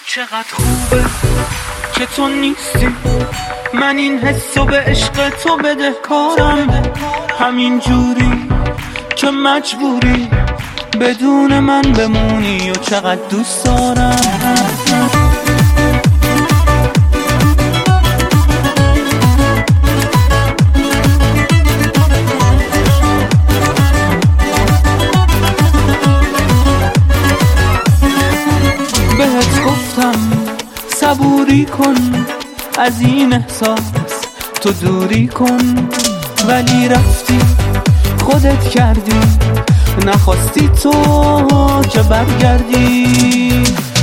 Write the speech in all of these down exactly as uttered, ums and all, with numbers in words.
چقدر خوبه که تو نیستی، من این حسو به عشق تو بدهکارم، همین جوری که مجبوری بدون من بمونی و چقدر دوست دارم. بهت گفتم صبوری کن، از این احساس تو دوری کن، ولی رفتی خودت کردی، نخواستی تو که برگردی.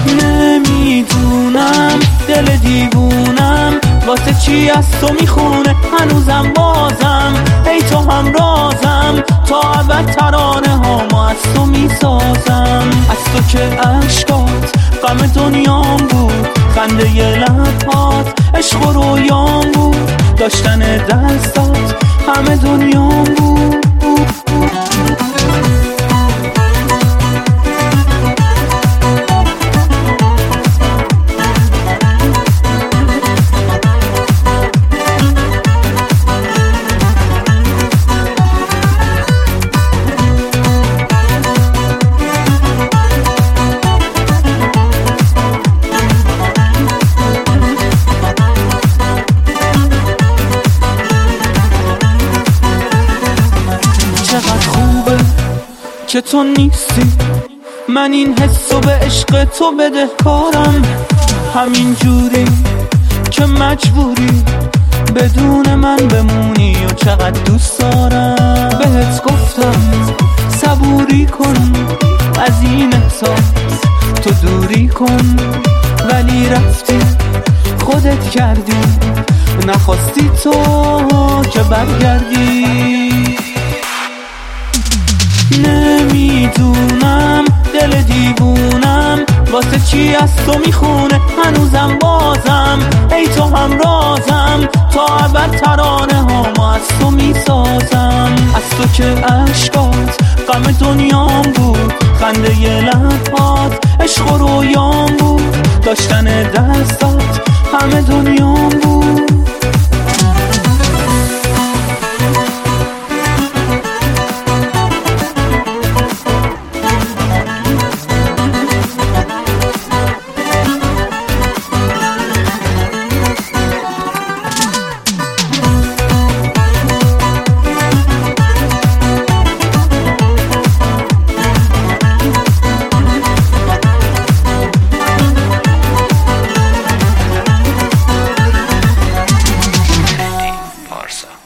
نمیدونم دل دیوونم واسه چی از تو میخونه هنوزم بازم، ای تو هم رازم تا ابد ترانه هامو از تو میسازم. از تو که عشقات غم دنیام بود، خنده ی لبات عشق و رویام بود، داشتن دستات همه دنیام بود. چقدر خوبه که تو نیستی، من این حسو به عشق تو بدهکارم، همین جوری که مجبوری بدون من بمونی و چقدر دوست دارم. بهت گفتم صبوری کن، از این احساس تو دوری کن، ولی رفتی خودت کردی، نخواستی تو که برگردی. نمیدونم دل دیوونم واسه چی از تو میخونه هنوزم بازم، ای تو هم رازم تا ابد ترانه هامو از تو میسازم. از تو که عشقات غم دنیام بود، خنده ی لبات عشق و رویام بود، داشتن دستات همه دنیام بود. Parsa.